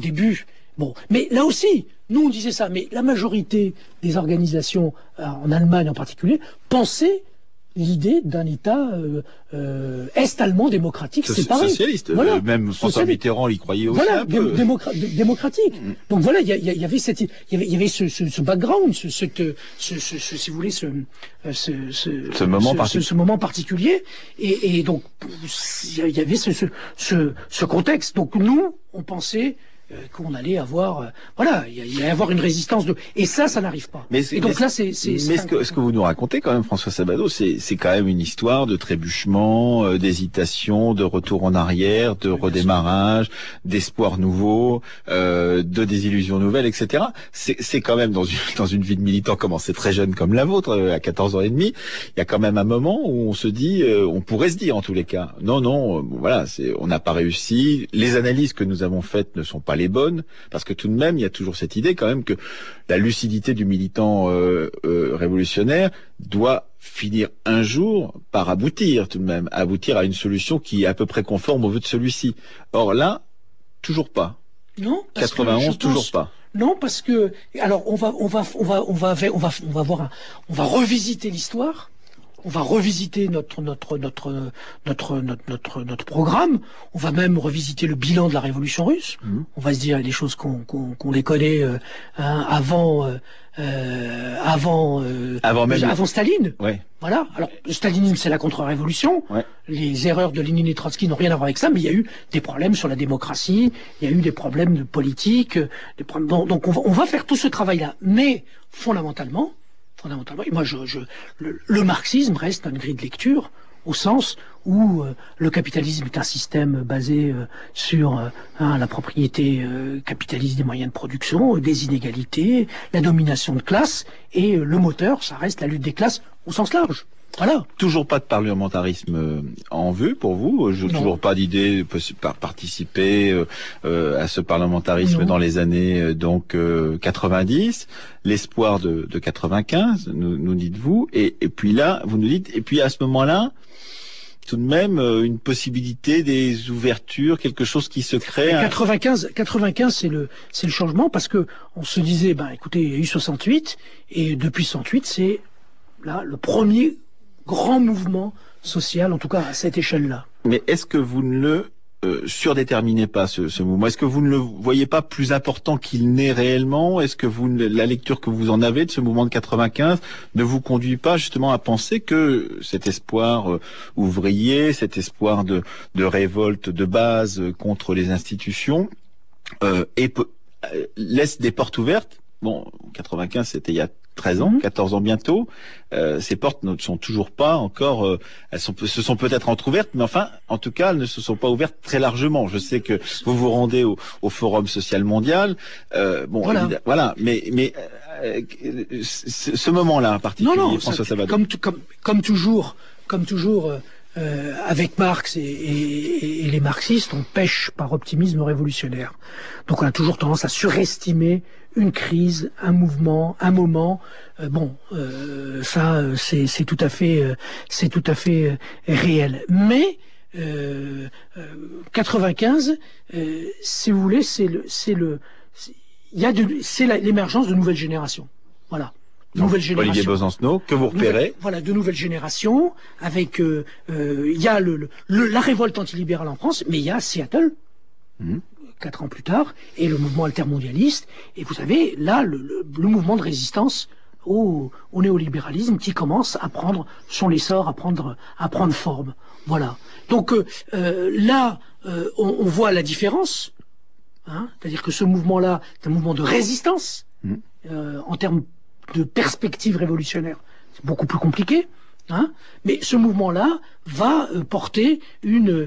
Mais là aussi, nous on disait ça, mais la majorité des organisations, en Allemagne en particulier, pensaient l'idée d'un État est-allemand démocratique séparé. Socialiste. Voilà. Même François Mitterrand y croyait aussi un peu. Démocratique. Donc voilà, il y avait ce background, si vous voulez, ce moment particulier. Et donc il y avait ce contexte. Donc nous, on pensait qu'on allait avoir, il allait y avoir une résistance et ça n'arrive pas. Ce que vous nous racontez quand même, François Sabadoux, c'est quand même une histoire de trébuchement, d'hésitation, de retour en arrière, de redémarrage, d'espoir nouveau, de désillusions nouvelles, etc. C'est quand même dans une vie de militant, c'est très jeune comme la vôtre, à 14 ans et demi, il y a quand même un moment où on se dit, on pourrait se dire en tous les cas, non, on n'a pas réussi, les analyses que nous avons faites ne sont pas les bonnes, parce que tout de même, il y a toujours cette idée quand même que la lucidité du militant révolutionnaire doit finir un jour par aboutir tout de même, aboutir à une solution qui est à peu près conforme au vœu de celui-ci. Or là, toujours pas. Non, 91, toujours pas. Non, parce que alors on va revisiter l'histoire. On va revisiter notre programme. On va même revisiter le bilan de la Révolution russe. On va se dire des choses qu'on les connaît avant Staline. Ouais. Voilà. Alors le stalinisme, c'est la contre-révolution. Ouais. Les erreurs de Lénine et Trotsky n'ont rien à voir avec ça, mais il y a eu des problèmes sur la démocratie. Il y a eu des problèmes de politique. Donc on va faire tout ce travail-là, mais fondamentalement, et moi, le marxisme reste une grille de lecture au sens où le capitalisme est un système basé sur la propriété capitaliste des moyens de production, des inégalités, la domination de classe, et le moteur, ça reste la lutte des classes au sens large. Voilà. Toujours pas de parlementarisme en vue pour vous. Toujours pas d'idée de participer à ce parlementarisme dans les années 90. L'espoir de 95, nous dites-vous. Et puis là, vous nous dites. Et puis à ce moment-là, tout de même une possibilité des ouvertures, quelque chose qui se crée. 95, c'est le changement parce que on se disait, écoutez, il y a eu 68 et depuis 68, c'est là le premier grand mouvement social, en tout cas à cette échelle-là. Mais est-ce que vous ne le surdéterminez pas ce mouvement? Est-ce que vous ne le voyez pas plus important qu'il n'est réellement? Est-ce que la lecture que vous en avez de ce mouvement de 95 ne vous conduit pas justement à penser que cet espoir ouvrier, cet espoir de révolte de base contre les institutions laisse des portes ouvertes? Bon, 95 c'était il y a 13 ans, 14 ans bientôt. Ces portes ne sont toujours pas encore... se sont peut-être entrouvertes, mais enfin, en tout cas, elles ne se sont pas ouvertes très largement. Je sais que vous vous rendez au Forum social mondial. Voilà. Mais ce moment-là en particulier, François Sabadoux. Comme toujours, avec Marx et les marxistes, on pêche par optimisme révolutionnaire. Donc on a toujours tendance à surestimer une crise, un mouvement, un moment. C'est tout à fait réel. Mais 95, si vous voulez, c'est l'émergence de nouvelles générations. Voilà. Olivier Besancenot, que vous repérez. De nouvelles générations, avec il y a la révolte antilibérale en France, mais il y a Seattle, 4 ans plus tard, et le mouvement altermondialiste, et vous savez, là, le mouvement de résistance au néolibéralisme qui commence à prendre son essor, à prendre forme. Voilà. Donc là, on voit la différence, c'est-à-dire que ce mouvement-là, c'est un mouvement de résistance, en termes de perspective révolutionnaire, c'est beaucoup plus compliqué, mais ce mouvement-là va porter un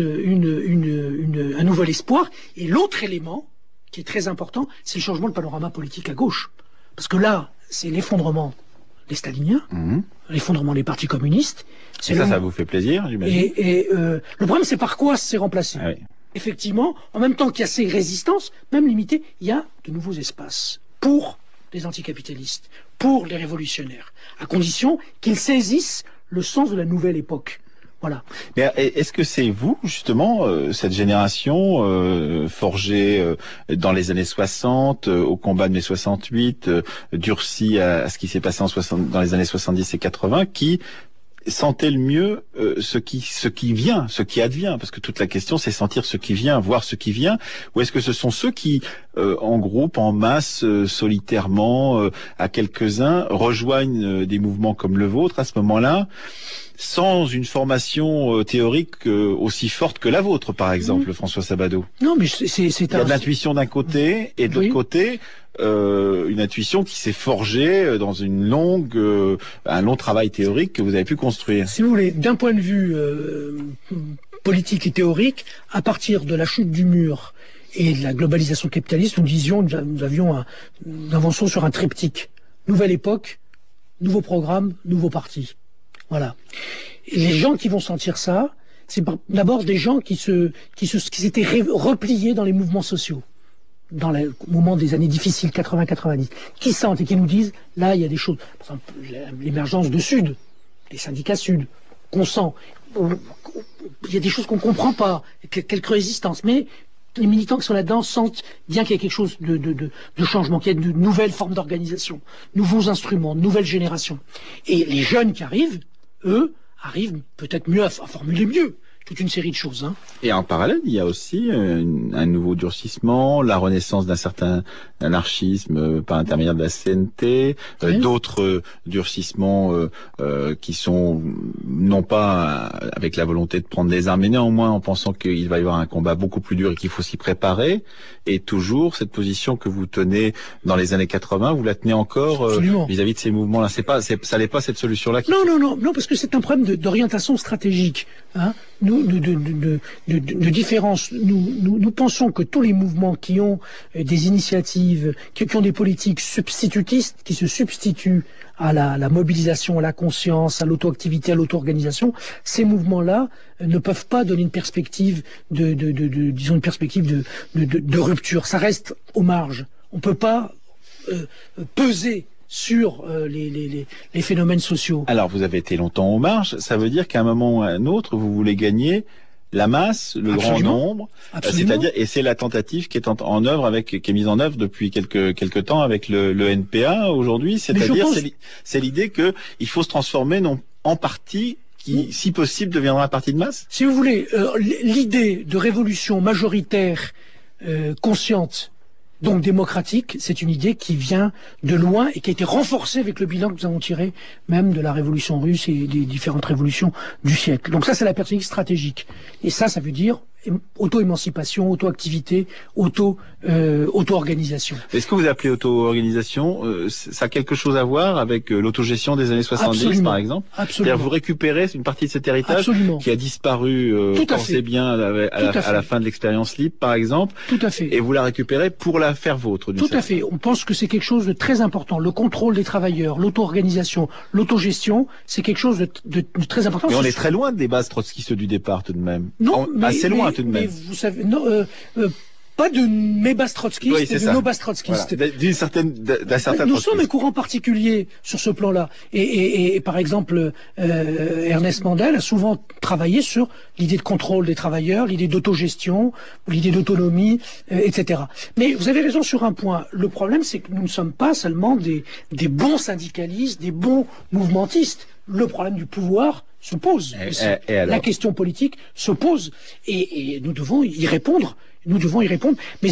nouvel espoir. Et l'autre élément qui est très important, c'est le changement de panorama politique à gauche, parce que là, c'est l'effondrement des staliniens, l'effondrement des partis communistes. Et ça vous fait plaisir, j'imagine. Et le problème, c'est par quoi c'est remplacé. Effectivement, en même temps qu'il y a ces résistances, même limitées, il y a de nouveaux espaces pour les anticapitalistes, pour les révolutionnaires, à condition qu'ils saisissent le sens de la nouvelle époque. Voilà. Mais est-ce que c'est vous, justement, cette génération forgée dans les années 60, au combat de mai 68, durcie à ce qui s'est passé dans les années 70 et 80, qui sentez le mieux ce qui vient, ce qui advient, parce que toute la question c'est sentir ce qui vient, voir ce qui vient, ou est-ce que ce sont ceux qui, en groupe, en masse, solitairement, à quelques-uns, rejoignent des mouvements comme le vôtre à ce moment-là, sans une formation théorique aussi forte que la vôtre, par exemple, François Sabadoux? Non, mais il y a de l'intuition d'un côté, et de l'autre côté, une intuition qui s'est forgée dans un long travail théorique que vous avez pu construire. Si vous voulez, d'un point de vue politique et théorique, à partir de la chute du mur et de la globalisation capitaliste, nous avançons sur un triptyque. Nouvelle époque, nouveau programme, nouveau parti. Voilà. Et les gens qui vont sentir ça, c'est d'abord des gens qui s'étaient repliés dans les mouvements sociaux, dans le moment des années difficiles, 80-90, qui sentent et qui nous disent, là, il y a des choses, par exemple, l'émergence de Sud, les syndicats Sud, qu'on sent, il y a des choses qu'on ne comprend pas, quelques résistances, mais les militants qui sont là-dedans sentent bien qu'il y a quelque chose de changement, qu'il y a de nouvelles formes d'organisation, nouveaux instruments, nouvelles générations. Et les jeunes qui arrivent, eux, arrivent peut-être mieux à formuler mieux toute une série de choses. Et en parallèle, il y a aussi un nouveau durcissement, la renaissance d'un certain anarchisme par l'intermédiaire de la CNT, d'autres durcissements qui sont non pas avec la volonté de prendre des armes, mais néanmoins en pensant qu'il va y avoir un combat beaucoup plus dur et qu'il faut s'y préparer. Et toujours cette position que vous tenez dans les années 80, vous la tenez encore vis-à-vis de ces mouvements-là. Ça n'est pas cette solution-là. Non, parce que c'est un problème d'orientation stratégique. de différence. Nous pensons que tous les mouvements qui ont des initiatives, qui ont des politiques substitutistes, qui se substituent à la mobilisation, à la conscience, à l'auto-activité, à l'auto-organisation, ces mouvements-là ne peuvent pas donner une perspective disons une perspective de rupture. Ça reste aux marges. On peut pas peser sur les phénomènes sociaux. Alors, vous avez été longtemps aux marges. Ça veut dire qu'à un moment ou à un autre, vous voulez gagner la masse, le grand nombre. C'est-à-dire, et c'est la tentative qui est en œuvre qui est mise en œuvre depuis quelques temps avec le NPA aujourd'hui. C'est-à-dire, c'est l'idée que il faut se transformer en parti qui, si possible, deviendra un parti de masse. Si vous voulez, l'idée de révolution majoritaire, consciente, donc démocratique, c'est une idée qui vient de loin et qui a été renforcée avec le bilan que nous avons tiré même de la révolution russe et des différentes révolutions du siècle. Donc ça, c'est la perspective stratégique. Et ça veut dire auto-émancipation, auto-activité, auto-organisation. Est-ce que vous appelez auto-organisation, ça a quelque chose à voir avec l'autogestion des années 70, Absolument. Par exemple? Absolument. C'est-à-dire vous récupérez une partie de cet héritage Absolument. Qui a disparu, pensez bien, à la fin de l'expérience libre, par exemple. Tout à fait. Et vous la récupérez pour la faire vôtre. Tout à fait. On pense que c'est quelque chose de très important. Le contrôle des travailleurs, l'auto-organisation, l'autogestion, c'est quelque chose de très important. Mais on est très loin des bases trotskistes du départ, tout de même. Non, assez loin, tout de même. Mais vous savez, non, pas de mes bases trotskistes, oui, et de nos bases trotskistes. Voilà. D'un certain Nous sommes un courant particulier sur ce plan-là. Et par exemple, Ernest Mandel a souvent travaillé sur l'idée de contrôle des travailleurs, l'idée d'autogestion, l'idée d'autonomie, etc. Mais vous avez raison sur un point. Le problème, c'est que nous ne sommes pas seulement des bons syndicalistes, des bons mouvementistes. Le problème du pouvoir se pose. La question politique se pose. Et nous devons y répondre. Mais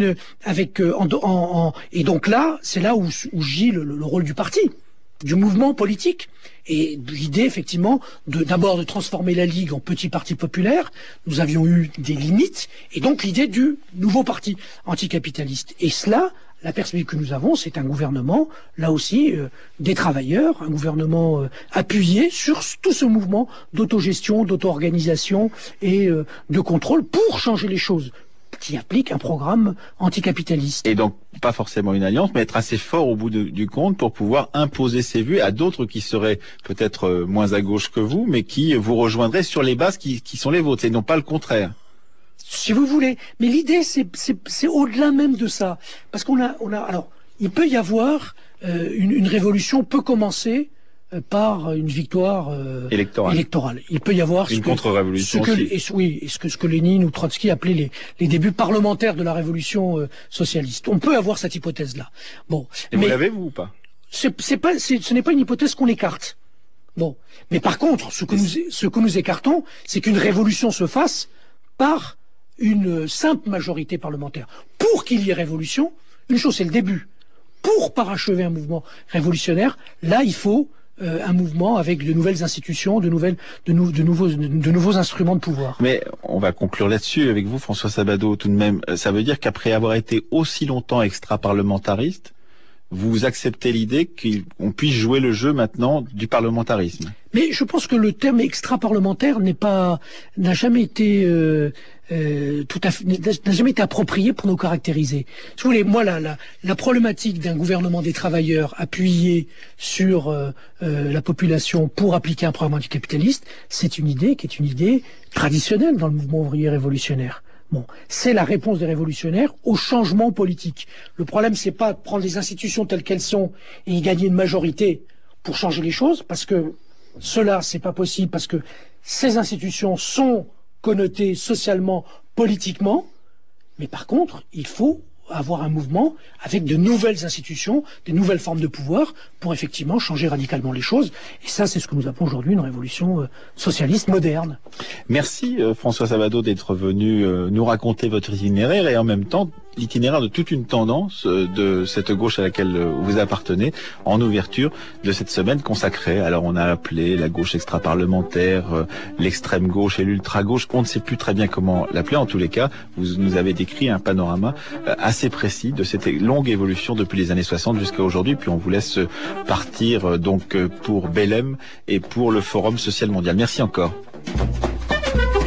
et donc là, c'est là où gît le rôle du parti, du mouvement politique. Et l'idée, effectivement, d'abord de transformer la Ligue en petit parti populaire. Nous avions eu des limites. Et donc l'idée du nouveau parti anticapitaliste. Et cela, la perspective que nous avons, c'est un gouvernement, là aussi, des travailleurs, un gouvernement appuyé sur tout ce mouvement d'autogestion, d'auto-organisation et de contrôle pour changer les choses, qui implique un programme anticapitaliste. Et donc, pas forcément une alliance, mais être assez fort au bout du compte pour pouvoir imposer ses vues à d'autres qui seraient peut-être moins à gauche que vous, mais qui vous rejoindraient sur les bases qui sont les vôtres, et non pas le contraire. Si vous voulez. Mais l'idée, c'est au-delà même de ça. Parce alors, il peut y avoir une révolution peut commencer par une victoire électorale. Il peut y avoir une contre-révolution ce que Lénine ou Trotsky appelaient les débuts parlementaires de la révolution socialiste. On peut avoir cette hypothèse-là. Bon, mais vous l'avez, vous, ou pas? Ce n'est pas une hypothèse qu'on écarte. Bon, mais par contre, ce que nous écartons, c'est qu'une révolution se fasse par une simple majorité parlementaire. Pour qu'il y ait révolution, une chose, c'est le début. Pour parachever un mouvement révolutionnaire, là, il faut un mouvement avec de nouvelles institutions, de nouveaux instruments de pouvoir. Mais on va conclure là-dessus avec vous, François Sabadoh, tout de même. Ça veut dire qu'après avoir été aussi longtemps extra-parlementariste, vous acceptez l'idée qu'on puisse jouer le jeu maintenant du parlementarisme? Mais je pense que le terme extra-parlementaire n'a jamais été n'a jamais été approprié pour nous caractériser. Si vous voulez, moi, la problématique d'un gouvernement des travailleurs appuyé sur la population pour appliquer un programme anticapitaliste, c'est une idée qui est une idée traditionnelle dans le mouvement ouvrier révolutionnaire. Bon, c'est la réponse des révolutionnaires au changement politique. Le problème, c'est pas de prendre les institutions telles qu'elles sont et y gagner une majorité pour changer les choses, parce que cela, c'est pas possible, parce que ces institutions sont connotées socialement, politiquement, mais par contre, il faut avoir un mouvement avec de nouvelles institutions, des nouvelles formes de pouvoir pour effectivement changer radicalement les choses. Et ça, c'est ce que nous appelons aujourd'hui une révolution socialiste moderne. Merci François Sabadoh d'être venu nous raconter votre itinéraire et en même temps l'itinéraire de toute une tendance de cette gauche à laquelle vous appartenez en ouverture de cette semaine consacrée. Alors on a appelé la gauche extra-parlementaire, l'extrême gauche et l'ultra-gauche. On ne sait plus très bien comment l'appeler. En tous les cas, vous nous avez décrit un panorama assez précis de cette longue évolution depuis les années 60 jusqu'à aujourd'hui. Puis on vous laisse partir donc pour Belém et pour le Forum social mondial. Merci encore.